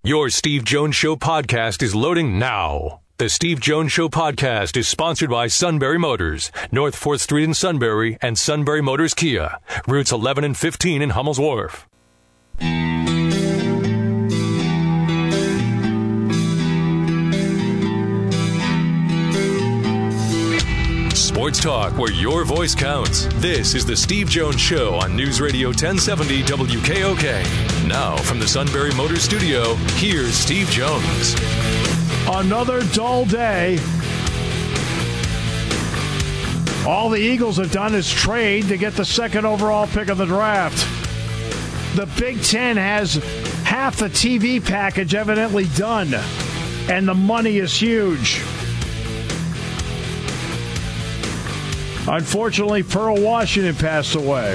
Your Steve Jones Show podcast is loading now. The Steve Jones Show podcast is sponsored by Sunbury Motors, North 4th Street in Sunbury, and Sunbury Motors Kia, routes 11 and 15 in Hummel's Wharf. Sports talk where your voice counts. This is the Steve Jones Show on News Radio 1070 WKOK. Now from the Sunbury Motors Studio, here's Steve Jones. Another dull day. All the Eagles have done is trade to get the second overall pick of the draft. The Big Ten has half the TV package evidently done, and the money is huge. Unfortunately, Pearl Washington passed away.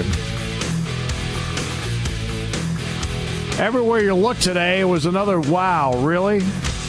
Everywhere you look today, it was another wow, really?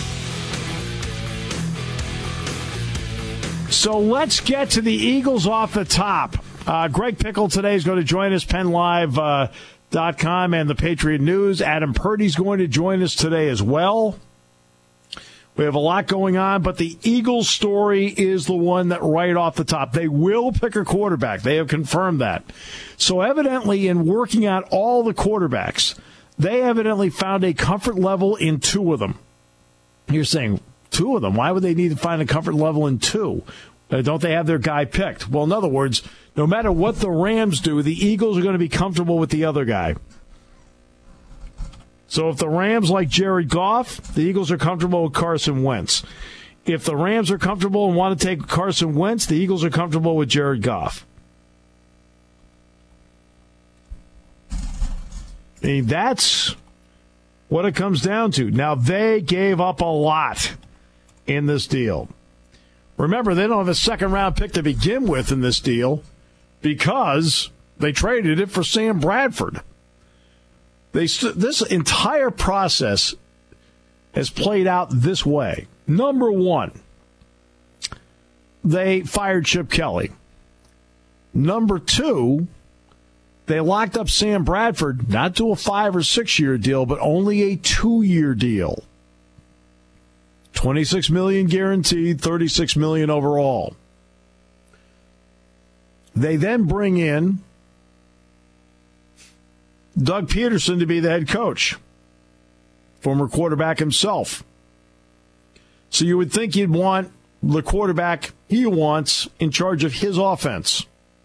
So let's get to the Eagles off the top. Greg Pickle today is going to join us, PennLive.com and the Patriot News. Adam Purdy's going to join us today as well. We have a lot going on, but the Eagles story is the one that right off the top. They will pick a quarterback. They have confirmed that. So evidently in working out all the quarterbacks, they evidently found a comfort level in two of them. You're saying, two of them? Why would they need to find a comfort level in two? Don't they have their guy picked? Well, in other words, no matter what the Rams do, the Eagles are going to be comfortable with the other guy. So if the Rams like Jared Goff, the Eagles are comfortable with Carson Wentz. If the Rams are comfortable and want to take Carson Wentz, the Eagles are comfortable with Jared Goff. I mean, that's what it comes down to. Now, they gave up a lot in this deal. Remember, they don't have a second-round pick to begin with in this deal because they traded it for Sam Bradford. This entire process has played out this way. Number one, they fired Chip Kelly. Number two, they locked up Sam Bradford, not to a 5 or 6 year deal, but only a 2-year deal. $26 million guaranteed, $36 million overall. They then bring in Doug Peterson to be the head coach, former quarterback himself. So you would think you'd want the quarterback he wants in charge of his offense.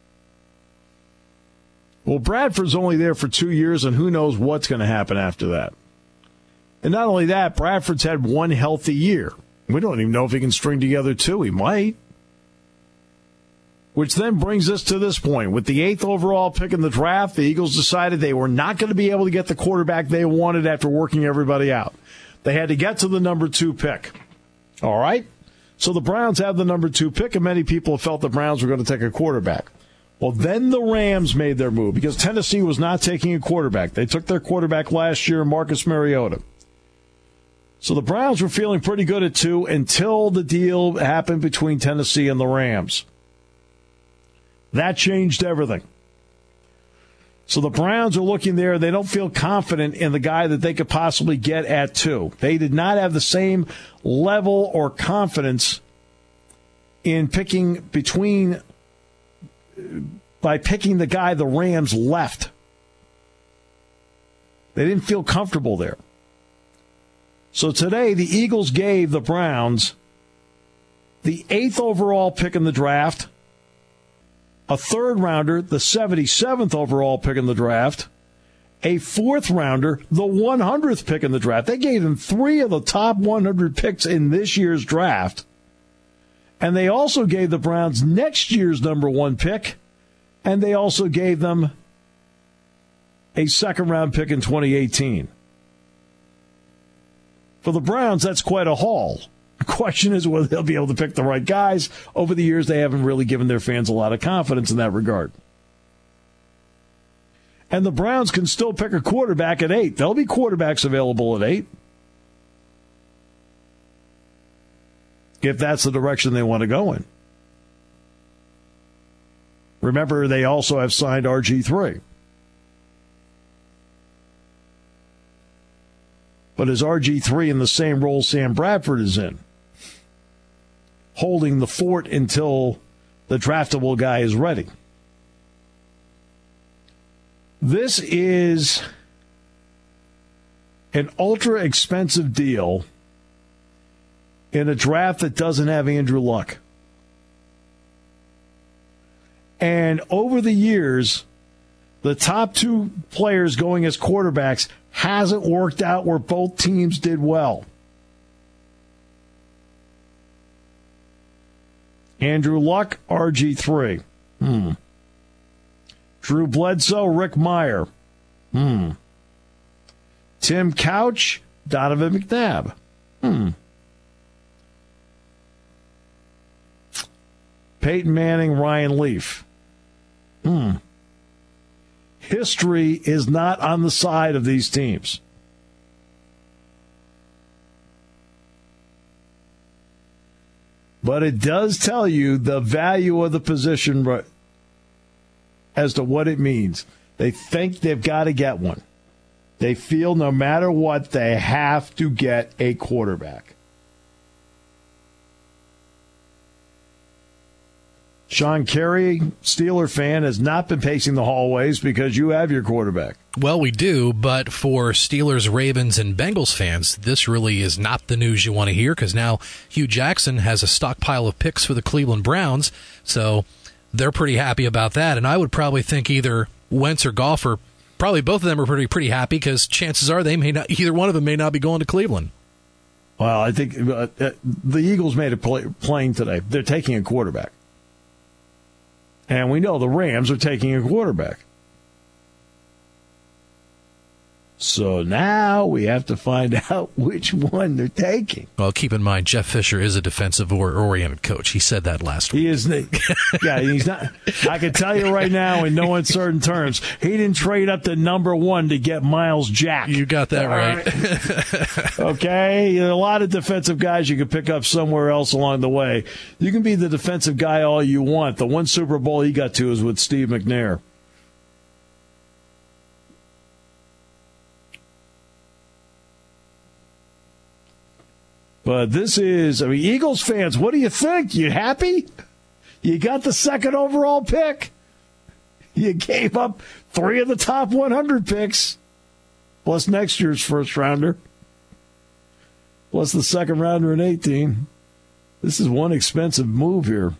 Well, Bradford's only there for 2 years, and who knows what's going to happen after that. And not only that, Bradford's had one healthy year. We don't even know if he can string together two. He might. Which then brings us to this point. With the 8th overall pick in the draft, the Eagles decided they were not going to be able to get the quarterback they wanted after working everybody out. They had to get to the number 2 pick. All right? So the Browns have the number 2 pick, and many people felt the Browns were going to take a quarterback. Well, then the Rams made their move because Tennessee was not taking a quarterback. They took their quarterback last year, Marcus Mariota. So the Browns were feeling pretty good at 2 until the deal happened between Tennessee and the Rams. That changed everything. So the Browns are looking there. They don't feel confident in the guy that they could possibly get at 2. They did not have the same level or confidence in picking by picking the guy the Rams left. They didn't feel comfortable there. So today the Eagles gave the Browns the 8th overall pick in the draft, a 3rd rounder, the 77th overall pick in the draft, a 4th rounder, the 100th pick in the draft. They gave them 3 of the top 100 picks in this year's draft. And they also gave the Browns next year's number 1 pick, and they also gave them a 2nd-round pick in 2018. For the Browns, that's quite a haul. The question is whether they'll be able to pick the right guys. Over the years, they haven't really given their fans a lot of confidence in that regard. And the Browns can still pick a quarterback at 8. There'll be quarterbacks available at 8. If that's the direction they want to go in. Remember, they also have signed RG3. but is RG3 in the same role Sam Bradford is in, holding the fort until the draftable guy is ready? This is an ultra expensive deal in a draft that doesn't have Andrew Luck. And over the years, the top two players going as quarterbacks hasn't worked out where both teams did well. Andrew Luck, RG3. Drew Bledsoe, Rick Meyer. Tim Couch, Donovan McNabb. Peyton Manning, Ryan Leaf. History is not on the side of these teams. But it does tell you the value of the position as to what it means. They think they've got to get one. They feel no matter what, they have to get a quarterback. Sean Carey, Steeler fan, has not been pacing the hallways because you have your quarterback. Well, we do, but for Steelers, Ravens, and Bengals fans, this really is not the news you want to hear because now Hugh Jackson has a stockpile of picks for the Cleveland Browns, so they're pretty happy about that. And I would probably think either Wentz or Goff, or probably both of them are pretty happy because chances are they may not, either one of them may not be going to Cleveland. Well, I think the Eagles made it plain today. They're taking a quarterback. And we know the Rams are taking a quarterback. So now we have to find out which one they're taking. Well, keep in mind, Jeff Fisher is a defensive-oriented coach. He said that last week. He is. Yeah, he's not. I can tell you right now, in no uncertain terms, he didn't trade up to number one to get Miles Jack. You got that right. Okay? There are a lot of defensive guys you can pick up somewhere else along the way. You can be the defensive guy all you want. The one Super Bowl he got to is with Steve McNair. But this is, Eagles fans, what do you think? You happy? You got the second overall pick. You gave up 3 of the top 100 picks, plus next year's first rounder, plus the second rounder in 18. This is one expensive move here.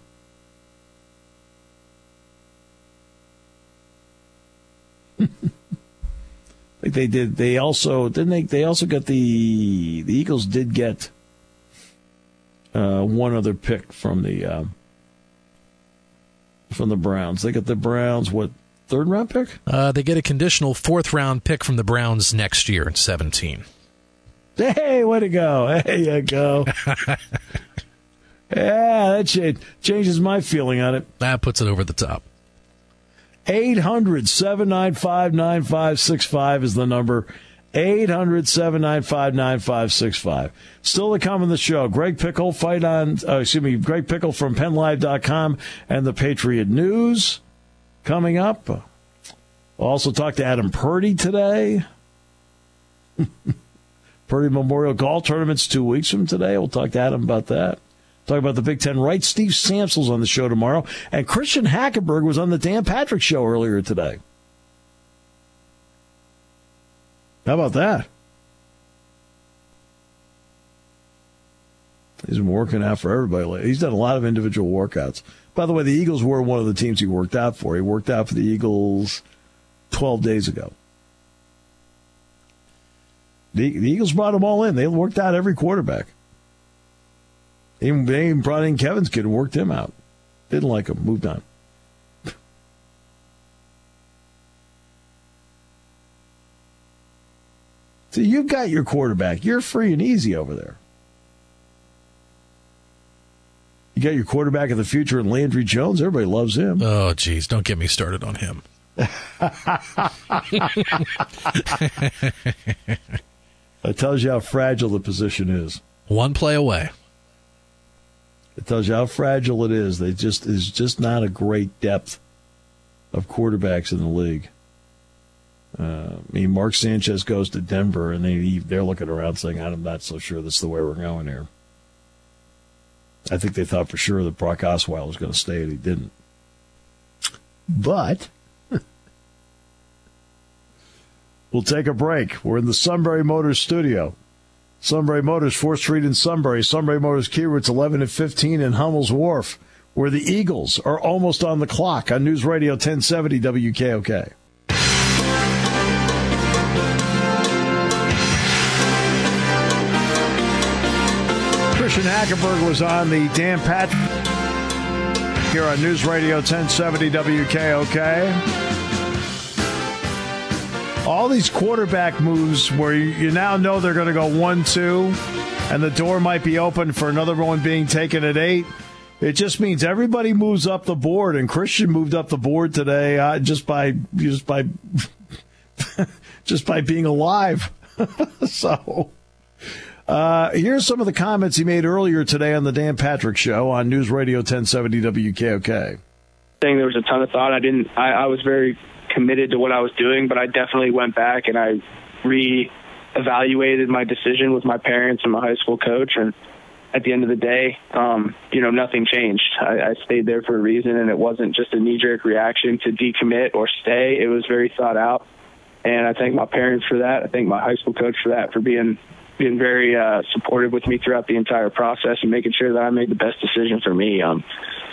I think they did. They also didn't. They also got the Eagles did get one other pick from the Browns. They got the Browns, what, third round pick? They get a conditional 4th round pick from the Browns next year in 17. Hey, way to go. There you go. Yeah, that changes my feeling on it. That puts it over the top. 800-795-9565 is the number. 800-795-9565. Still to come on the show. Greg Pickle Greg Pickle from PennLive.com and the Patriot News coming up. We'll also talk to Adam Purdy today. Purdy Memorial Golf Tournament's 2 weeks from today. We'll talk to Adam about that. Talk about the Big Ten right. Steve Samsel's on the show tomorrow. And Christian Hackenberg was on the Dan Patrick Show earlier today. How about that? He's been working out for everybody lately. He's done a lot of individual workouts. By the way, the Eagles were one of the teams he worked out for. He worked out for the Eagles 12 days ago. The Eagles brought them all in. They worked out every quarterback. They even brought in Kevin's kid and worked him out. Didn't like him. Moved on. So you've got your quarterback. You're free and easy over there. You got your quarterback of the future in Landry Jones. Everybody loves him. Oh, geez. Don't get me started on him. That tells you how fragile the position is. One play away. It tells you how fragile it is. There's just not a great depth of quarterbacks in the league. Mark Sanchez goes to Denver, and they're looking around saying, I'm not so sure this is the way we're going here. I think they thought for sure that Brock Osweiler was going to stay, and he didn't. But we'll take a break. We're in the Sunbury Motors studio. Sunbury Motors, 4th Street in Sunbury. Sunbury Motors Kia Routes 11 and 15 in Hummel's Wharf, where the Eagles are almost on the clock on News Radio 1070 WKOK. Christian Hackenberg was on the Dan Patrick here on News Radio 1070 WKOK. All these quarterback moves where you now know they're going to go 1-2 and the door might be open for another one being taken at 8. It just means everybody moves up the board, and Christian moved up the board today just by being alive. So here's some of the comments he made earlier today on the Dan Patrick Show on News Radio 1070 WKOK. There was a ton of thought. I was very committed to what I was doing, but I definitely went back and I re-evaluated my decision with my parents and my high school coach, and at the end of the day, nothing changed. I stayed there for a reason, and it wasn't just a knee-jerk reaction to decommit or stay. It was very thought out, and I thank my parents for that. I thank my high school coach for that, for being very supportive with me throughout the entire process and making sure that I made the best decision for me. And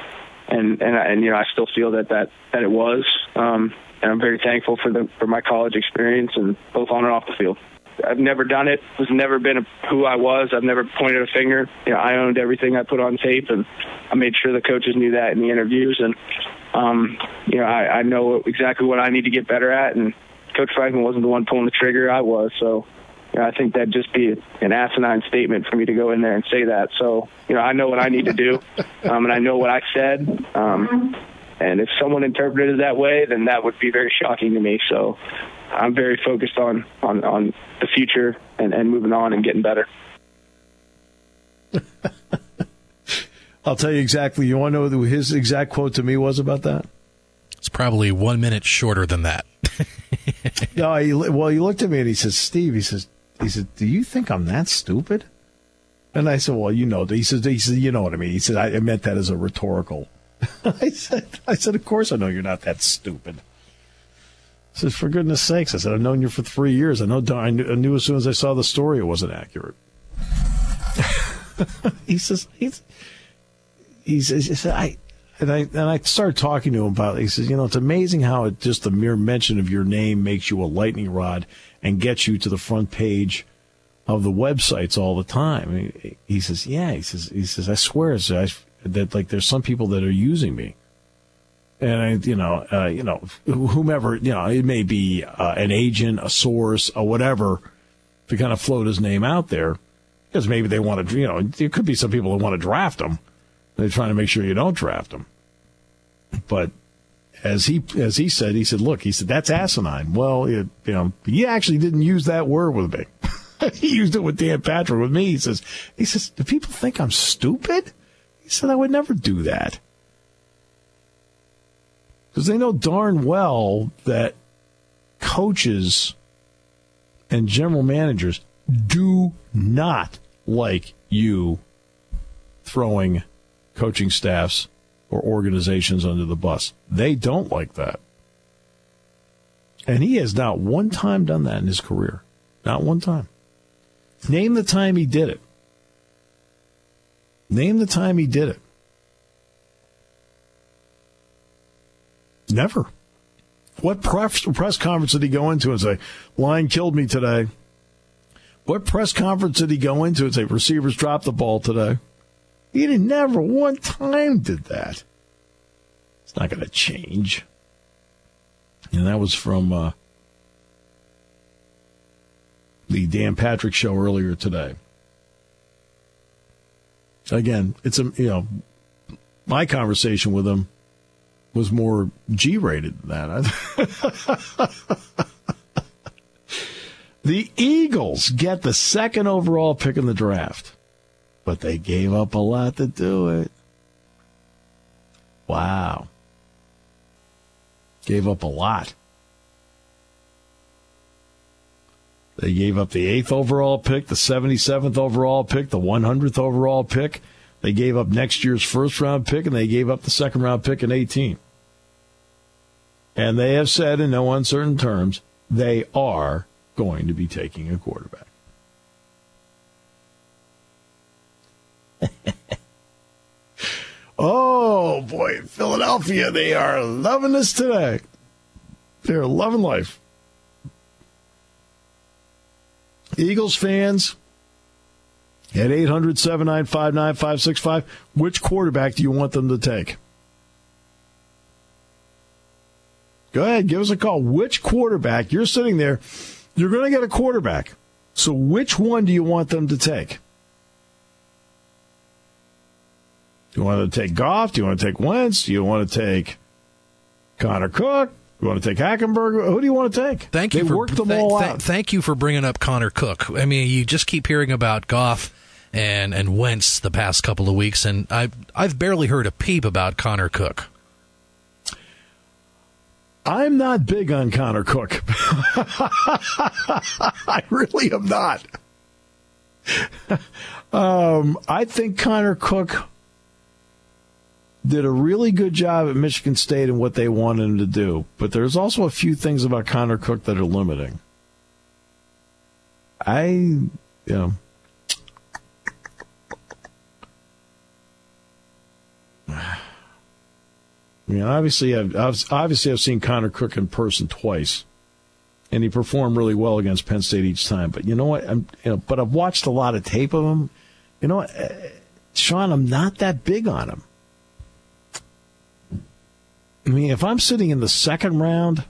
I still feel that it was. And I'm very thankful for my college experience, and both on and off the field. I've never done it. Was never been who I was. I've never pointed a finger. I owned everything I put on tape, and I made sure the coaches knew that in the interviews. And I know exactly what I need to get better at. And Coach Franklin wasn't the one pulling the trigger. I was. So I think that'd just be an asinine statement for me to go in there and say that. So I know what I need to do, and I know what I said. And if someone interpreted it that way, then that would be very shocking to me. So I'm very focused on the future and moving on and getting better. I'll tell you exactly. You want to know what his exact quote to me was about that? It's probably 1 minute shorter than that. No, he looked at me and he says, Steve, he said, do you think I'm that stupid? And I said, well, he said, you know what I mean? He said, I meant that as a rhetorical. I said, of course I know you're not that stupid. He says, for goodness sakes. I said, I've known you for 3 years. I knew as soon as I saw the story it wasn't accurate. He says, I started talking to him about it. He says, it's amazing how just the mere mention of your name makes you a lightning rod and gets you to the front page of the websites all the time. He says, yeah. He says, I swear that like there's some people that are using me, and whomever, it may be an agent, a source, or whatever, to kind of float his name out there, because maybe they want to, there could be some people that want to draft him. They're trying to make sure you don't draft him. But as he said, look, that's asinine. Well, he actually didn't use that word with me. He used it with Dan Patrick. With me, he says, do people think I'm stupid? He said, I would never do that. Because they know darn well that coaches and general managers do not like you throwing coaching staffs or organizations under the bus. They don't like that. And he has not one time done that in his career. Not one time. Name the time he did it. Name the time he did it. Never. What press conference did he go into and say, line killed me today? What press conference did he go into and say, receivers dropped the ball today? He never one time did that. It's not going to change. And that was from the Dan Patrick Show earlier today. Again, it's my conversation with him was more G-rated than that. The Eagles get the second overall pick in the draft, but they gave up a lot to do it. Wow. Gave up a lot. They gave up the 8th overall pick, the 77th overall pick, the 100th overall pick. They gave up next year's first-round pick, and they gave up the second-round pick in 18. And they have said in no uncertain terms they are going to be taking a quarterback. Oh, boy, Philadelphia, they are loving this today. They're loving life. Eagles fans, at 800-795-9565, which quarterback do you want them to take? Go ahead, give us a call. Which quarterback? You're sitting there. You're going to get a quarterback. So which one do you want them to take? Do you want to take Goff? Do you want to take Wentz? Do you want to take Connor Cook? Do you want to take Hackenberg? Who do you want to take? Thank you. They worked them all out. Thank you for bringing up Connor Cook. I mean, you just keep hearing about Goff and Wentz the past couple of weeks, and I've barely heard a peep about Connor Cook. I'm not big on Connor Cook. I really am not. I think Connor Cook did a really good job at Michigan State and what they wanted him to do. But there's also a few things about Connor Cook that are limiting. Obviously I've seen Connor Cook in person twice, and he performed really well against Penn State each time. But you know what? But I've watched a lot of tape of him. You know what, Sean? I'm not that big on him. I mean, if I'm sitting in the second round,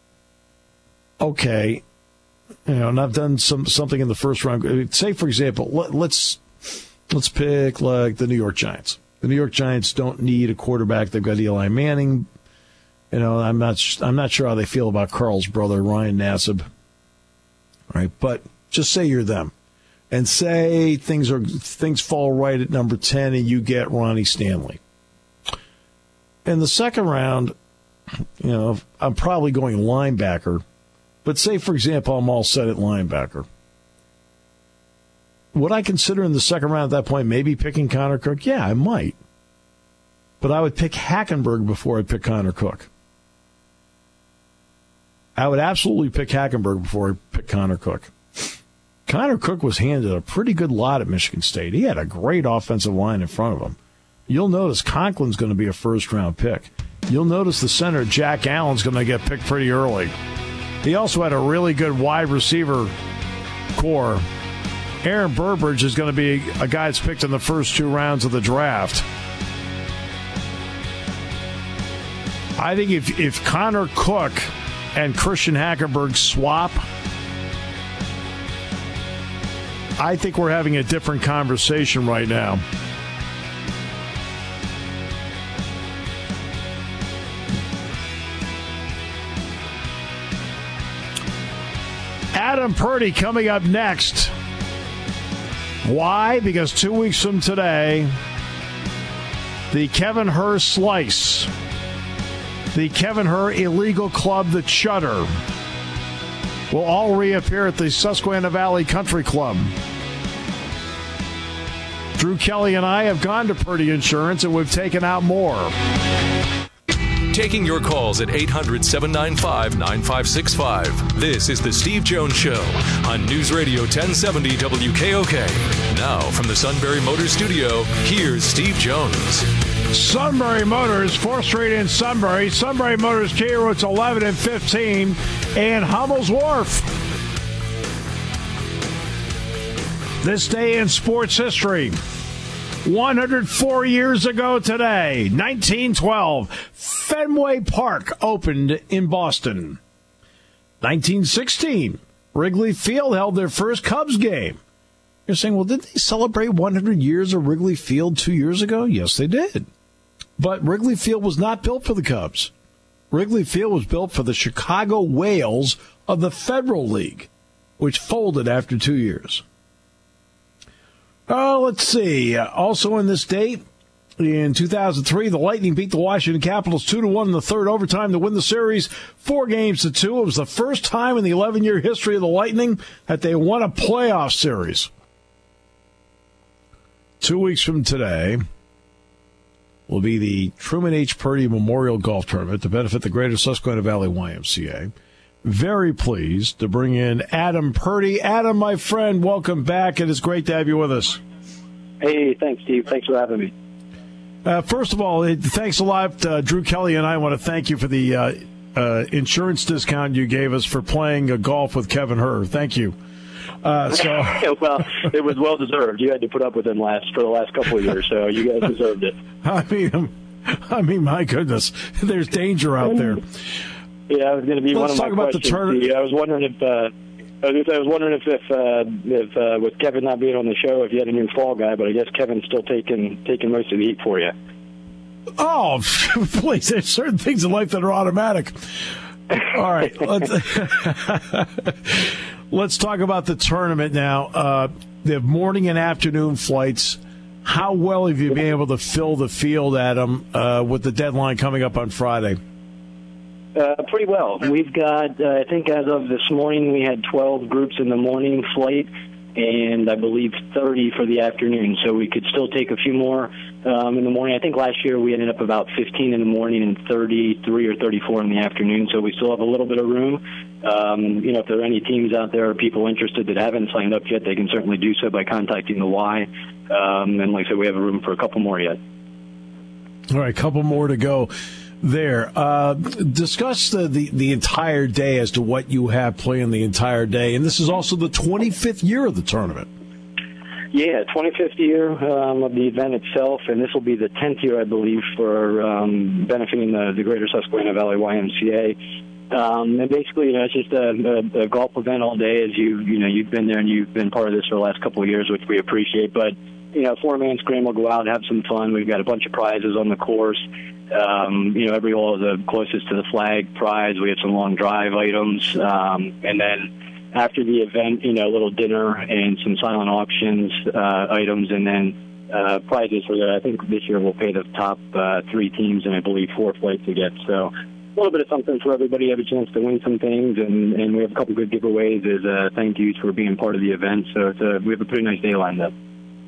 okay, and I've done something in the first round. Say, for example, let's pick like the New York Giants. The New York Giants don't need a quarterback. They've got Eli Manning. I'm not sure how they feel about Carl's brother, Ryan Nassib. All right, but just say you're them, and say things fall right at number 10, and you get Ronnie Stanley. In the second round, I'm probably going linebacker. But say, for example, I'm all set at linebacker. Would I consider in the second round at that point maybe picking Connor Cook? Yeah, I might. But I would pick Hackenberg before I pick Connor Cook. I would absolutely pick Hackenberg before I pick Connor Cook. Connor Cook was handed a pretty good lot at Michigan State. He had a great offensive line in front of him. You'll notice Conklin's going to be a first-round pick. You'll notice the center, Jack Allen's going to get picked pretty early. He also had a really good wide receiver core. Aaron Burbridge is going to be a guy that's picked in the first 2 rounds of the draft. I think if Connor Cook and Christian Hackenberg swap, I think we're having a different conversation right now. Adam Purdy coming up next. Why? Because 2 weeks from today, the Kevin Hur Slice, the Kevin Hur Illegal Club, the Chutter, will all reappear at the Susquehanna Valley Country Club. Drew Kelly and I have gone to Purdy Insurance, and we've taken out more. Taking your calls at 800-795-9565. This is the Steve Jones Show on News Radio 1070 WKOK. Now from the Sunbury Motors Studio, here's Steve Jones. Sunbury Motors, 4th Street in Sunbury. Sunbury Motors, Key Routes 11 and 15, and Hummel's Wharf. This day in sports history. 104 years ago today, 1912, Fenway Park opened in Boston. 1916, Wrigley Field held their first Cubs game. You're saying, well, didn't they celebrate 100 years of Wrigley Field 2 years ago? Yes, they did. But Wrigley Field was not built for the Cubs. Wrigley Field was built for the Chicago Whales of the Federal League, which folded after 2 years. Let's see. Also in this date, In 2003, the Lightning beat the Washington Capitals 2-1 in the third overtime to win the series 4-2. It was the first time in the 11-year history of the Lightning that they won a playoff series. 2 weeks from today will be the Truman H. Purdy Memorial Golf Tournament to benefit the Greater Susquehanna Valley YMCA. Very pleased to bring in Adam Purdy. Adam, my friend, welcome back. It is great to have you with us. Hey, thanks, Steve. Thanks for having me. First of all, thanks a lot. Drew Kelly and I want to thank you for the insurance discount you gave us for playing golf with Kevin Herr. Thank you. Well, it was well deserved. You had to put up with him for the last couple of years, so you guys deserved it. I mean, my goodness, there's danger out there. Yeah, it was going to be Let's one of my questions. I was wondering if with Kevin not being on the show, if you had a new fall guy, but I guess Kevin's still taking most of the heat for you. Oh, please! There's certain things in life that are automatic. All right, let's talk about the tournament now. The morning and afternoon flights. How well have you been able to fill the field, Adam, with the deadline coming up on Friday? Pretty well. We've got, I think as of this morning, we had 12 groups in the morning flight, and I believe 30 for the afternoon. So we could still take a few more in the morning. I think last year we ended up about 15 in the morning and 33 or 34 in the afternoon. So we still have a little bit of room. If there are any teams out there or people interested that haven't signed up yet, they can certainly do so by contacting the Y. And like I said, we have a room for a couple more yet. All right, a couple more to go. There. Discuss the entire day as to what you have playing the entire day. And this is also the 25th year of the tournament. Yeah, 25th year of the event itself, and this will be the 10th year, I believe, for benefiting the Greater Susquehanna Valley YMCA. And basically, it's just a golf event all day. As you've been there and you've been part of this for the last couple of years, which we appreciate. But 4-man scramble, go out, have some fun. We've got a bunch of prizes on the course. Every hole is the closest to the flag prize. We have some long drive items. And then after the event, a little dinner and some silent auctions items, and then prizes for that. I think this year we'll pay the top 3 teams and I believe 4 flights to get. So a little bit of something for everybody, have a chance to win some things, and we have a couple good giveaways as thank yous for being part of the event. So we have a pretty nice day lined up.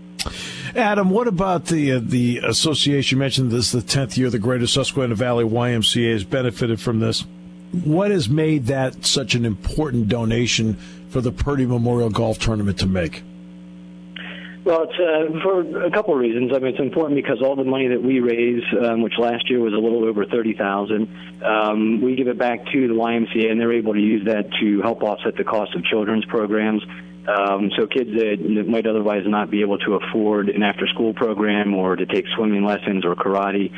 Adam, what about the association? You mentioned this is the 10th year the Greater Susquehanna Valley YMCA has benefited from this. What has made that such an important donation for the Purdy Memorial Golf Tournament to make? Well, it's for a couple of reasons. I mean, it's important because all the money that we raise, which last year was a little over $30,000, we give it back to the YMCA, and they're able to use that to help offset the cost of children's programs. So kids that might otherwise not be able to afford an after-school program or to take swimming lessons or karate,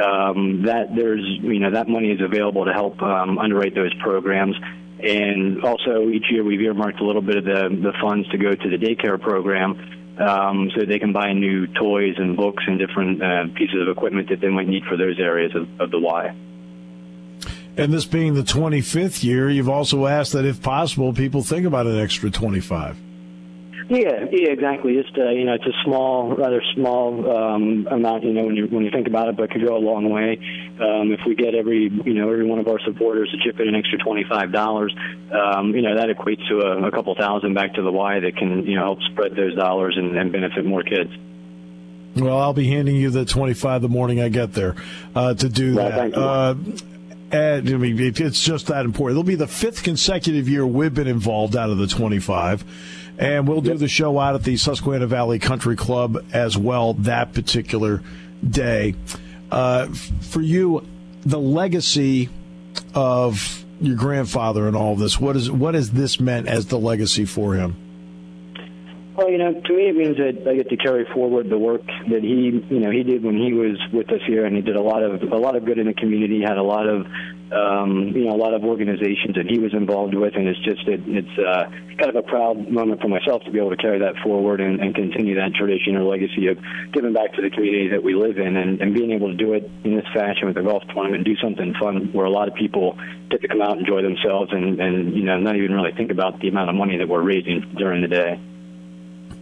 that money is available to help underwrite those programs. And also, each year we've earmarked a little bit of the funds to go to the daycare program, so they can buy new toys and books and different pieces of equipment that they might need for those areas of the Y. And this being the 25th year, you've also asked that if possible, people think about an extra 25. Yeah, exactly. Just it's a rather small amount. When you think about it, but it could go a long way. If we get every one of our supporters to chip in an extra $25, that equates to a couple thousand back to the Y that can help spread those dollars and benefit more kids. Well, I'll be handing you the 25 the morning I get there to do that. Thank you. It's just that important. It'll be the 5th consecutive year we've been involved out of the 25. And we'll do the show out at the Susquehanna Valley Country Club as well that particular day. For you, the legacy of your grandfather and all this, what has this meant as the legacy for him? Well, to me it means that I get to carry forward the work that he did when he was with us here, and he did a lot of good in the community. Had a lot of organizations that he was involved with, and it's kind of a proud moment for myself to be able to carry that forward and continue that tradition or legacy of giving back to the community that we live in, and being able to do it in this fashion with the golf tournament and do something fun where a lot of people get to come out and enjoy themselves and not even really think about the amount of money that we're raising during the day.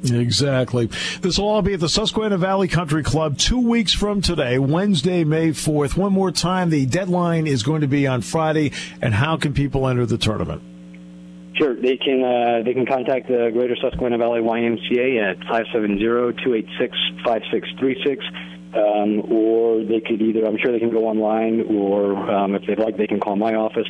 Exactly. This will all be at the Susquehanna Valley Country Club 2 weeks from today, Wednesday, May 4th. One more time, the deadline is going to be on Friday, and how can people enter the tournament? Sure. They can contact the Greater Susquehanna Valley YMCA at 570-286-5636, or they could either, I'm sure they can go online, or if they'd like, they can call my office,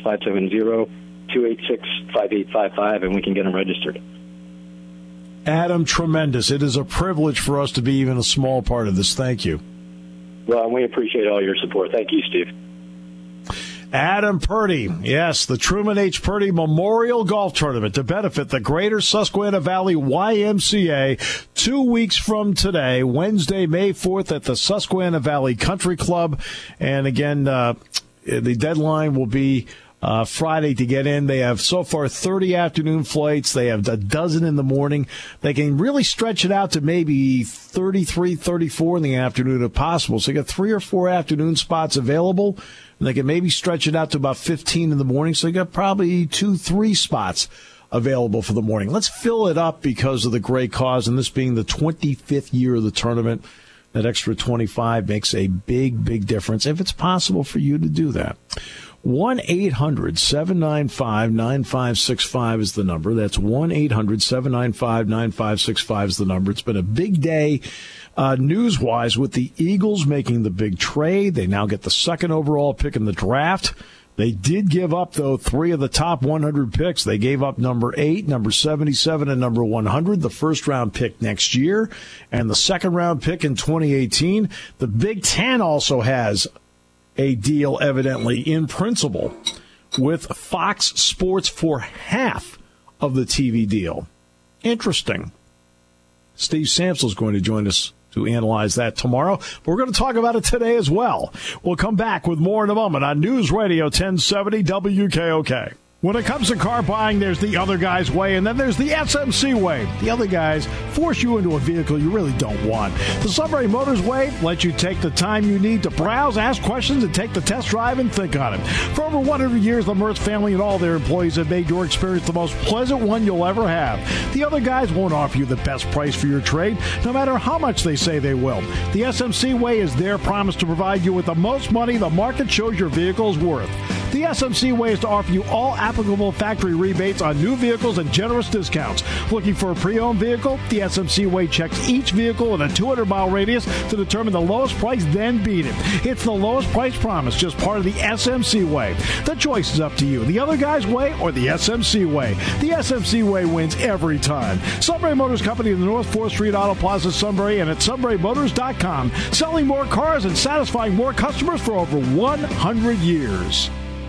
570-286-5855, and we can get them registered. Adam, tremendous. It is a privilege for us to be even a small part of this. Thank you. Well, we appreciate all your support. Thank you, Steve. Adam Purdy, yes, the Truman H. Purdy Memorial Golf Tournament to benefit the Greater Susquehanna Valley YMCA 2 weeks from today, Wednesday, May 4th at the Susquehanna Valley Country Club. And again, the deadline will be Friday to get in. They have so far 30 afternoon flights. They have a dozen in the morning. They can really stretch it out to maybe 33, 34 in the afternoon if possible. So you got 3 or 4 afternoon spots available. And they can maybe stretch it out to about 15 in the morning. So you got probably 2, 3 spots available for the morning. Let's fill it up because of the great cause. And this being the 25th year of the tournament, that extra 25 makes a big, big difference if it's possible for you to do that. 1-800-795-9565 is the number. That's 1-800-795-9565 is the number. It's been a big day news-wise with the Eagles making the big trade. They now get the second overall pick in the draft. They did give up, though, 3 of the top 100 picks. They gave up number 8, number 77, and number 100, the first-round pick next year, and the second-round pick in 2018. The Big Ten also has a deal, evidently, in principle, with Fox Sports for half of the TV deal. Interesting. Steve Sampsell is going to join us to analyze that tomorrow. But we're going to talk about it today as well. We'll come back with more in a moment on News Radio 1070 WKOK. When it comes to car buying, there's the other guy's way, and then there's the SMC way. The other guys force you into a vehicle you really don't want. The Sunbury Motors way lets you take the time you need to browse, ask questions, and take the test drive and think on it. For over 100 years, the Mertz family and all their employees have made your experience the most pleasant one you'll ever have. The other guys won't offer you the best price for your trade, no matter how much they say they will. The SMC way is their promise to provide you with the most money the market shows your vehicle is worth. The SMC way is to offer you all applicable factory rebates on new vehicles and generous discounts. Looking for a pre-owned vehicle? The SMC way checks each vehicle in a 200-mile radius to determine the lowest price, then beat it. It's the lowest price promise, just part of the SMC way. The choice is up to you. The other guy's way or the SMC way. The SMC way wins every time. Sunbury Motors Company in the North 4th Street Auto Plaza, Sunbury, and at sunburymotors.com. Selling more cars and satisfying more customers for over 100 years.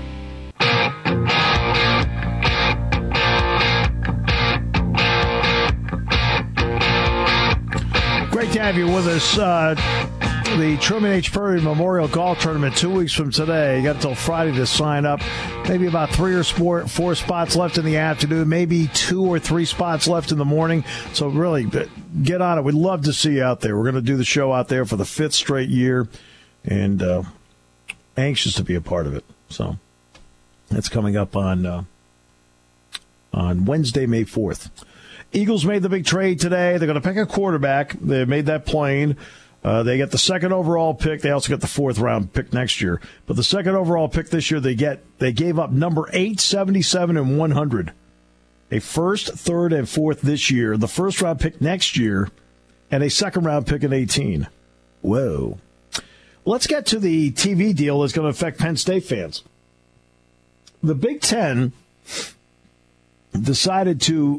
Great to have you with us. The Truman H. Purdy Memorial Golf Tournament 2 weeks from today. You got until Friday to sign up. Maybe about 3 or 4 spots left in the afternoon, maybe 2 or 3 spots left in the morning. So really, get on it. We'd love to see you out there. We're going to do the show out there for the 5th straight year, and anxious to be a part of it. So that's coming up on Wednesday, May 4th. Eagles made the big trade today. They're going to pick a quarterback. They made that plain. They get the second overall pick. They also get the 4th round pick next year. But the second overall pick this year, they gave up number 8, 77, and 100. A 1st, 3rd, and 4th this year. The 1st round pick next year, and a 2nd round pick in 18. Whoa. Let's get to the TV deal that's going to affect Penn State fans. The Big Ten decided to,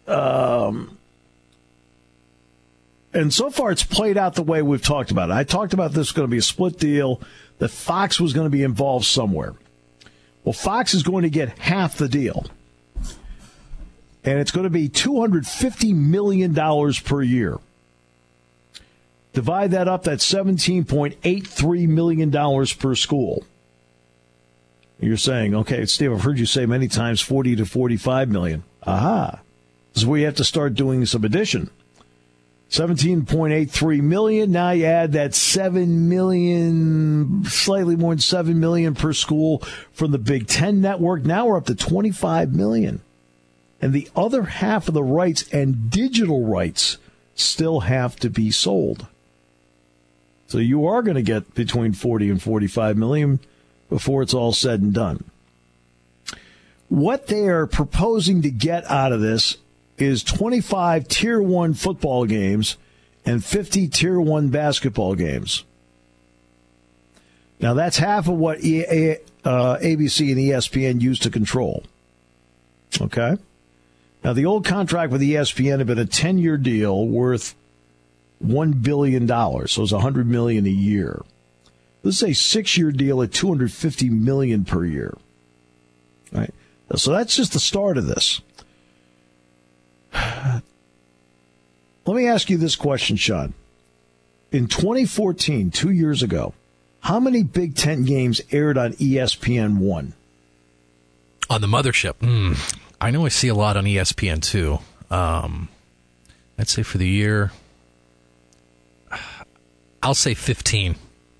and so far it's played out the way we've talked about it. I talked about this was going to be a split deal, that Fox was going to be involved somewhere. Well, Fox is going to get half the deal, and it's going to be $250 million per year. Divide that up, that's $17.83 million per school. You're saying, okay, Steve, I've heard you say many times 40 to 45 million. Aha. This is where you have to start doing some addition. 17.83 million. Now you add that 7 million, slightly more than 7 million per school from the Big Ten network. Now we're up to 25 million. And the other half of the rights and digital rights still have to be sold. So you are going to get between 40 and 45 million before it's all said and done. What they are proposing to get out of this is 25 Tier 1 football games and 50 Tier 1 basketball games. Now, that's half of what ABC and ESPN used to control. Okay? Now, the old contract with ESPN had been a 10-year deal worth $1 billion, so it's $100 million a year. This is a 6-year deal at $250 million per year. All right? So that's just the start of this. Let me ask you this question, Sean. In 2014, 2 years ago, how many Big Ten games aired on ESPN1? On the mothership? I know I see a lot on ESPN2. I'd say for the year, I'll say 15.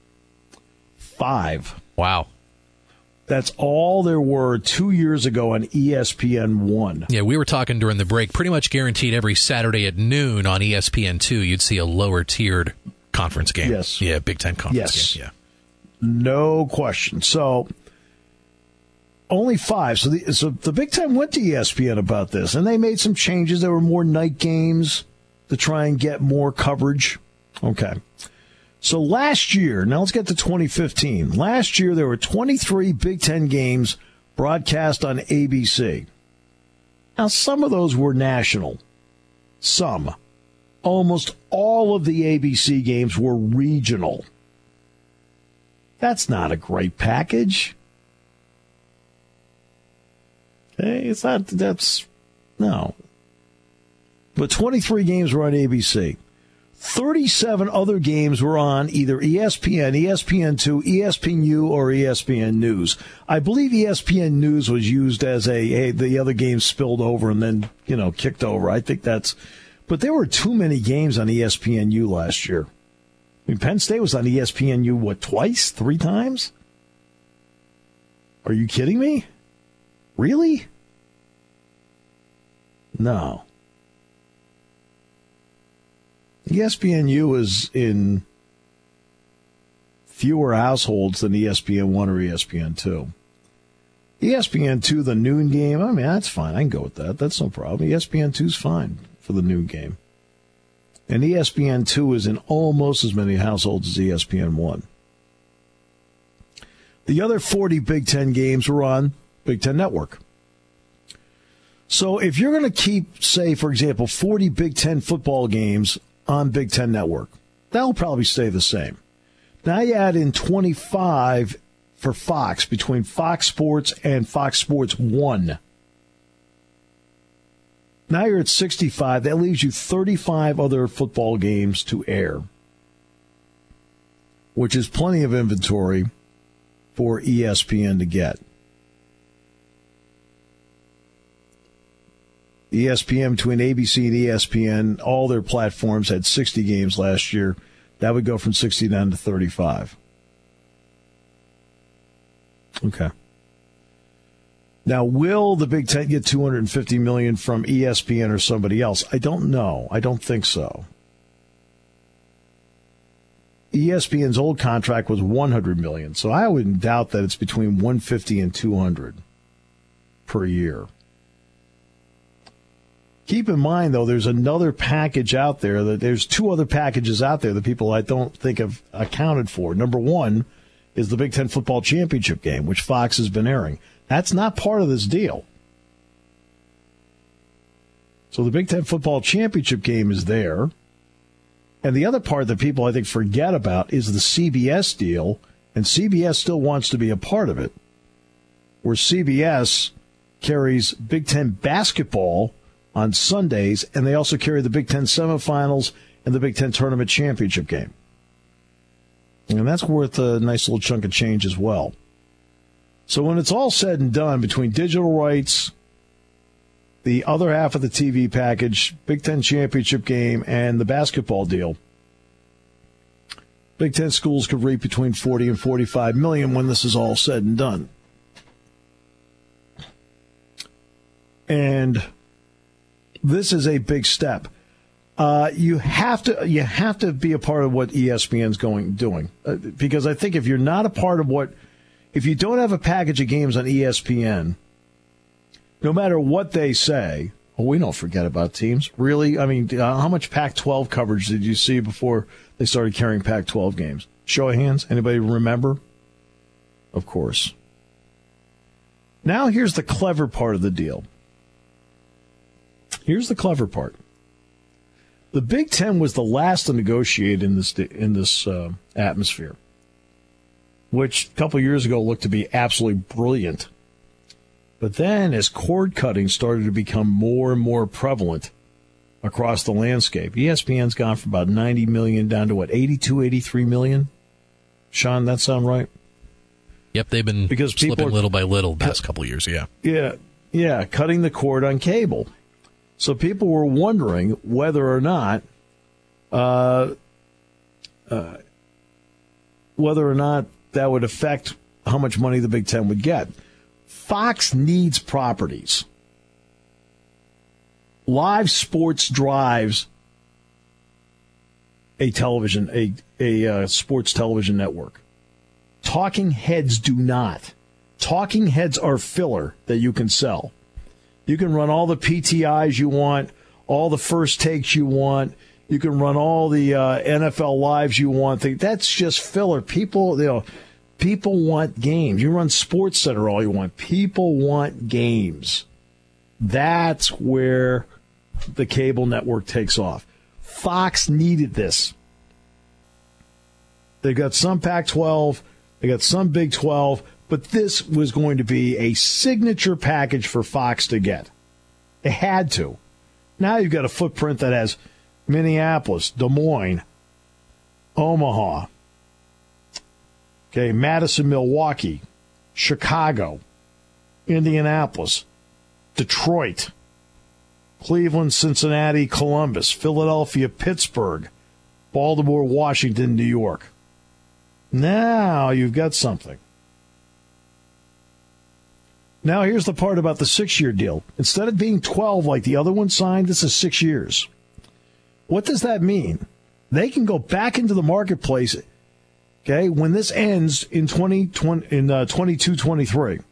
5. Wow. That's all there were 2 years ago on ESPN1. Yeah, we were talking during the break. Pretty much guaranteed every Saturday at noon on ESPN2, you'd see a lower-tiered conference game. Yes. Yeah, Big Ten conference game. Yeah. No question. So, only 5. So the Big Ten went to ESPN about this, and they made some changes. There were more night games to try and get more coverage. Okay. So last year, now let's get to 2015. Last year, there were 23 Big Ten games broadcast on ABC. Now, some of those were national. Some. Almost all of the ABC games were regional. That's not a great package. Hey, it's not, no. But 23 games were on ABC. 37 other games were on either ESPN, ESPN2, ESPNU, or ESPN News. I believe ESPN News was used as the other games spilled over and then, kicked over. I think but there were too many games on ESPNU last year. I mean, Penn State was on ESPNU, twice? 3 times? Are you kidding me? Really? No. ESPNU is in fewer households than ESPN1 or ESPN2. ESPN2, the noon game, I mean, that's fine. I can go with that. That's no problem. ESPN2's fine for the noon game. And ESPN2 is in almost as many households as ESPN1. The other 40 Big Ten games were on Big Ten Network. So if you're going to keep, say, for example, 40 Big Ten football games on Big Ten Network, that'll probably stay the same. Now you add in 25 for Fox, between Fox Sports and Fox Sports 1. Now you're at 65. That leaves you 35 other football games to air, which is plenty of inventory for ESPN to get. ESPN, between ABC and ESPN, all their platforms had 60 games last year. That would go from 60 down to 35. Okay. Now, will the Big Ten get $250 million from ESPN or somebody else? I don't know. I don't think so. ESPN's old contract was $100 million, so I wouldn't doubt that it's between $150 and $200 per year. Keep in mind, though, there's another package out there. There's 2 other packages out there that people I don't think have accounted for. Number 1 is the Big Ten Football Championship game, which Fox has been airing. That's not part of this deal. So the Big Ten Football Championship game is there. And the other part that people, I think, forget about is the CBS deal, and CBS still wants to be a part of it, where CBS carries Big Ten basketball on Sundays, and they also carry the Big Ten semifinals and the Big Ten tournament championship game. And that's worth a nice little chunk of change as well. So when it's all said and done, between digital rights, the other half of the TV package, Big Ten championship game, and the basketball deal, Big Ten schools could reap between $40 and $45 million when this is all said and done. And this is a big step. You have to be a part of what ESPN's doing because I think if you're not a part of if you don't have a package of games on ESPN, no matter what they say, we don't forget about teams. Really, I mean, how much Pac-12 coverage did you see before they started carrying Pac-12 games? Show of hands. Anybody remember? Of course. Now here's the clever part of the deal. Here's the clever part. The Big Ten was the last to negotiate in this atmosphere, which a couple years ago looked to be absolutely brilliant. But then as cord cutting started to become more and more prevalent across the landscape, ESPN's gone from about 90 million down to, 82, 83 million? Sean, that sound right? Yep, they've been slipping little by little the past couple of years, yeah. Yeah, cutting the cord on cable. So people were wondering whether or not that would affect how much money the Big Ten would get. Fox needs properties. Live sports drives a sports television network. Talking heads do not. Talking heads are filler that you can sell. You can run all the PTIs you want, all the first takes you want. You can run all the NFL lives you want. That's just filler. People want games. You run SportsCenter all you want. People want games. That's where the cable network takes off. Fox needed this. They got some Pac-12. They got some Big 12. But this was going to be a signature package for Fox to get. It had to. Now you've got a footprint that has Minneapolis, Des Moines, Omaha, Madison, Milwaukee, Chicago, Indianapolis, Detroit, Cleveland, Cincinnati, Columbus, Philadelphia, Pittsburgh, Baltimore, Washington, New York. Now you've got something. Now, here's the part about the 6-year deal. Instead of being 12 like the other one signed, this is 6 years. What does that mean? They can go back into the marketplace, when this ends in 22-23.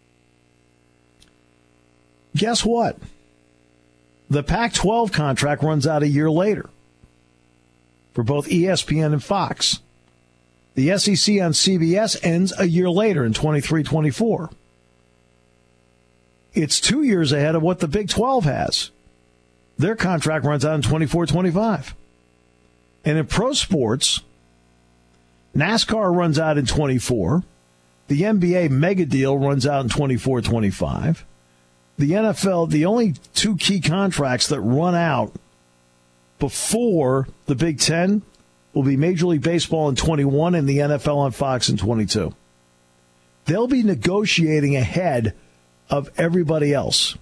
Guess what? The Pac-12 contract runs out a year later for both ESPN and Fox. The SEC on CBS ends a year later in 23-24. It's 2 years ahead of what the Big 12 has. Their contract runs out in 24-25. And in pro sports, NASCAR runs out in 24. The NBA mega deal runs out in 24-25. The NFL, the only two key contracts that run out before the Big Ten will be Major League Baseball in 21 and the NFL on Fox in 22. They'll be negotiating ahead of everybody else.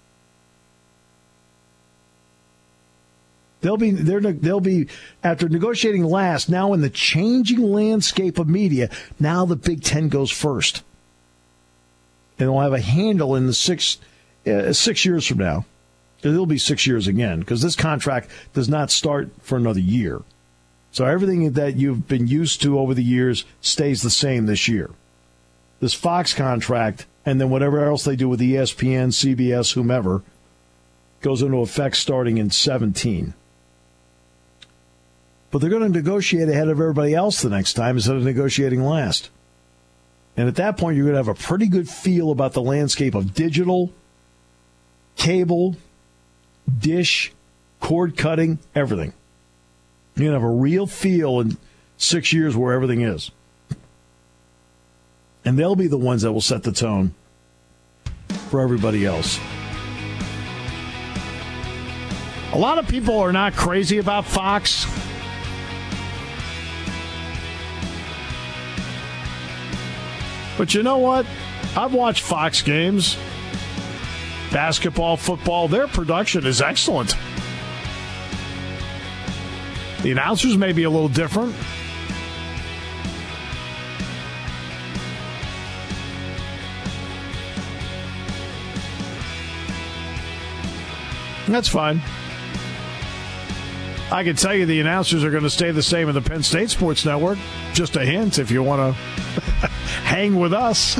They'll be after negotiating last. Now in the changing landscape of media, now the Big Ten goes first, and they'll have a handle in the 6 years from now. It'll be 6 years again because this contract does not start for another year. So everything that you've been used to over the years stays the same this year. This Fox contract, and then whatever else they do with ESPN, CBS, whomever, goes into effect starting in 17. But they're going to negotiate ahead of everybody else the next time instead of negotiating last. And at that point, you're going to have a pretty good feel about the landscape of digital, cable, dish, cord cutting, everything. You're going to have a real feel in 6 years where everything is. And they'll be the ones that will set the tone for everybody else. A lot of people are not crazy about Fox. But you know what? I've watched Fox games. Basketball, football, their production is excellent. The announcers may be a little different. That's fine. I can tell you the announcers are going to stay the same in the Penn State Sports Network. Just a hint if you want to hang with us.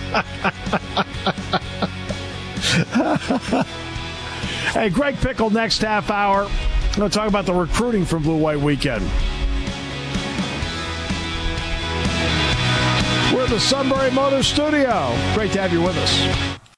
Hey, Greg Pickle next half hour. I'm going to talk about the recruiting from Blue White Weekend. We're at the Sunbury Motors Studio. Great to have you with us.